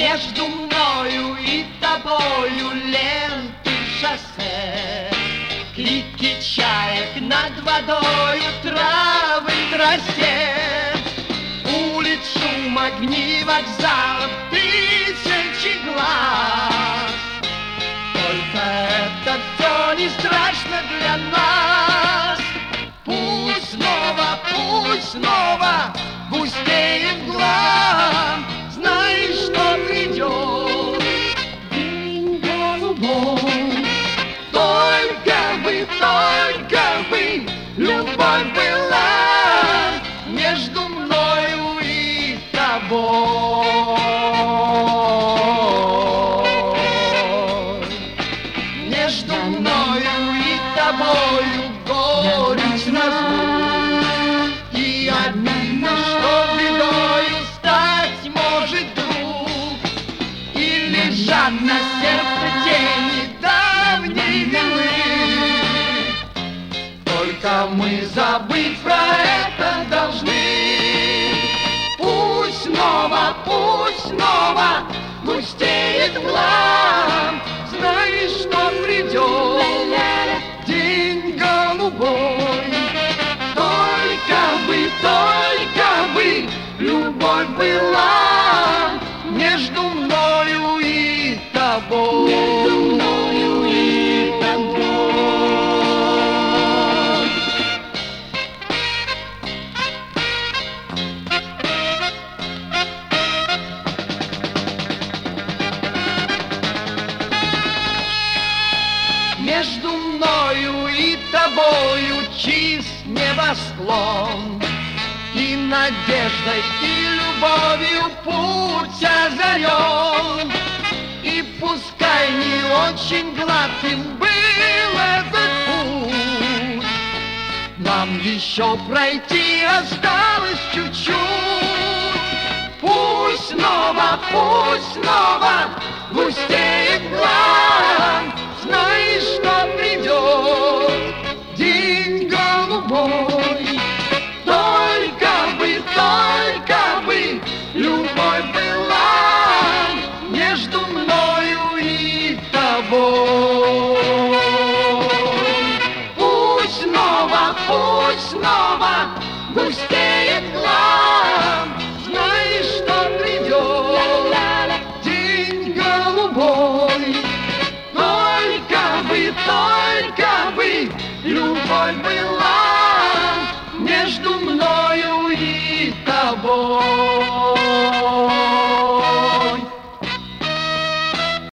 Между мною и тобою ленты шоссе, клики чаек над водою, травы в росе, улиц шум, огни вокзалов, тысячи глаз. Только это все не страшно для нас. Пусть снова густеет глаз. Знаешь, что придет день голубой. Только бы любовь была между мною и тобой. Между мною и тобою горечь разлук, и обидно, что бедою стать может вдруг, и лежат на сердце тени давней вины. Только мы забыть про это должны. Пусть снова густеет глаз. Знаешь, что придет день голубой. Только бы любовь была между мною и тобой. Между мною и тобой. Между мною и тобою чист небосклон, и надеждой, и любовью путь озарен. И пускай не очень гладким был этот путь, нам еще пройти осталось чуть-чуть. Пусть снова густеет глаз. Знаешь, что придет день голубой. Только бы любовь была между мною и тобой. Пусть снова густеет глаз. Знаешь, что придет день голубой. Только бы любовь была между мною и тобой.